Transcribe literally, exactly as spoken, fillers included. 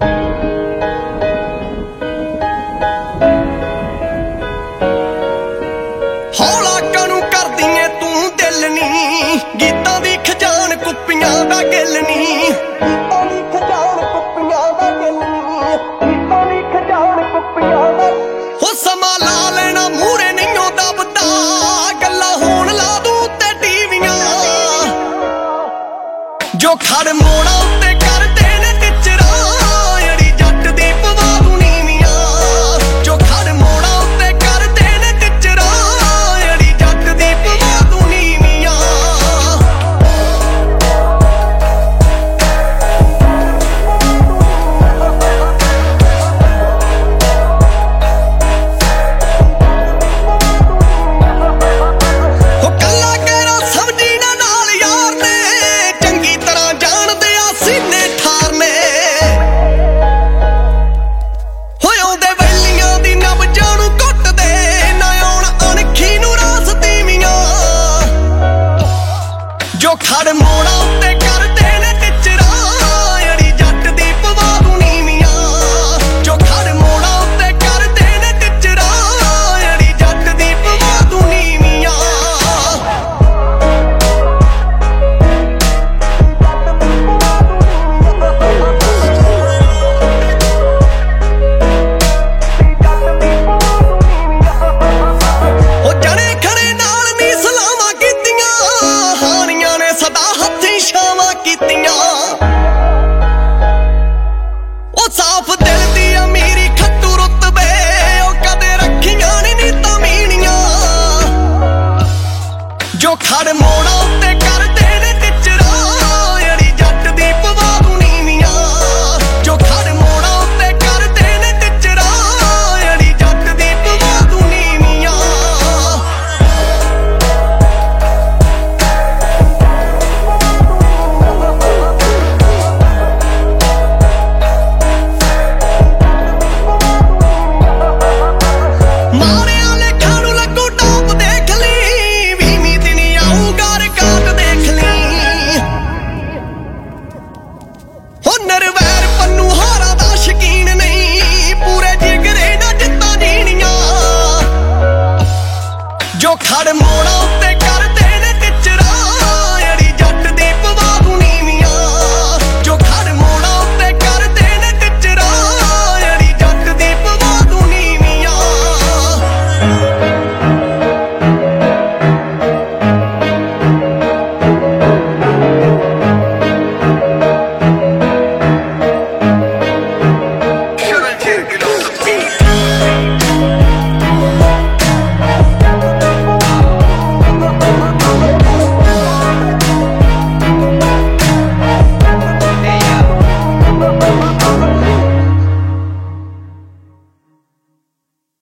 ਹੌਲਾ ਕਾਨੂੰ ਕਰਦੀ ਏ ਤੂੰ ਦਿਲ ਨੀ, ਗੀਤਾਂ ਦੀ ਖਜਾਨ ਕੁੱਪੀਆਂ ਦਾ ਗਿੱਲ ਨੀ, ਗੀਤਾਂ ਦੀ ਖਜਾਨ ਕੁੱਪੀਆਂ ਦਾ ਗਿੱਲ ਨੀ, ਗੀਤਾਂ ਦੀ ਖਜਾਨ ਕੁੱਪੀਆਂ ਦਾ। ਹੋ ਸਮਾਂ ਲਾ ਲੈਣਾ ਮੂਹਰੇ ਨਹੀਂ ਉਹ ਦਬਦਾ, ਗੱਲਾਂ ਹੋਣ ਲਾ ਦੂੰ ਤੇ ਟੀਵੀਆਂ, ਜੋ ਖੜ ਮੋੜਾਂ ਉੱਤੇ ਕਰਦੇ ਨੇ ਟਿਚਰਾਂ, ਅੜੀ ਜੱਟ ਦੀ ਪਵਾ ਦੂੰ ਨੀਵੀਆਂ, ਜੋ ਖੜ ਮੋੜਾਂ ਉੱਤੇ ਕਰਦੇ ਨੇ ਟਿਚਰਾਂ, ਅੜੀ ਜੱਟ ਦੀ ਪਵਾ ਦੂੰ ਨੀਵੀਆਂ। ਹੋ ਕੱਲਾ ਕਹਿਣਾ ਸਮਝੀ ਨਾ ਨਾਲ ਯਾਰ ਨੇ, ਚੰਗੀ ਤਰ੍ਹਾਂ ਜਾਣਦੇ ਆ ਸੀਨੇ ਠਾਰਨੇ, ਹੋਏ ਆਉਂਦੇ ਵੈਲੀਆਂ ਦੀ ਨਬਜ਼ਾਂ ਨੂੰ ਕੁੱਟਦੇ, ਨਾ ਆਉਣ ਅਣਖੀ ਨੂੰ ਰਾਸ ਤੀਵੀਆਂ, ਜੋ ਖੜ ਮੋੜਾਂ ਉੱਤੇ ਕਰਦੇ ਨੇ ਟਿਚਰਾਂ, ਅੜੀ ਜੱਟ ਦੀ ਪਵਾ ਦੂੰ ਨੀਵੀਆਂ, ਜੋ ਖੜ ਮੋੜਾਂ ਉੱਤੇ ਕਰਦੇ ਨੇ ਟਿਚਰਾਂ, ਅੜੀ ਜੱਟ ਦੀ ਪਵਾ ਦੂੰ ਨੀਵੀਆਂ। ਉਹ ਜਣੇ ਖੜੇ ਨਾਲ ਨੀ ਸਲਾਮਾਂ ਕੀਤੀਆਂ, ਹਾਣੀਆਂ ਨੇ ਸਦਾ ਹੱਥੀਂ ਛਾਵਾਂ ਕੀਤੀਆਂ, ਉਹ ਸਾਫ਼ ਦਿਲ ਦੀ ਅਮੀਰੀ ਖੱਟੂ ਰੁਤਬੇ, ਉਹ ਕਦੇ ਰੱਖੀਆਂ ਨੀ ਨੀਤਾਂ ਮੀਣੀਆਂ, ਜੋ ਖੜ ਮੋੜਾਂ ਉੱਤੇ ਕਰਦੇ ਨੇ ਟਿਚਰਾਂ, ਅੜੀ ਜੱਟ ਦੀ ਪਵਾ ਦੂੰ ਨੀਵੀਆਂ, ਜੋ ਖੜ ਮੋੜਾਂ ਉੱਤੇ ਕਰਦੇ ਨੇ ਟਿਚਰਾਂ, ਅੜੀ ਜੱਟ ਦੀ ਪਵਾ ਦੂੰ ਨੀਵੀਆਂ। ਮਾਰਿਆਂ ਲੇਖਾਂ ਨੂੰ ਲੱਗੂ ਟਾਪ ਦੇਖ ਲਈ, ਵੀਹਵੀਂ ਦਿਨ ਆਊਗਾ ਰਿਕਾਰਡ ਦੇਖ ਲਈ, ਹੋ ਨਰ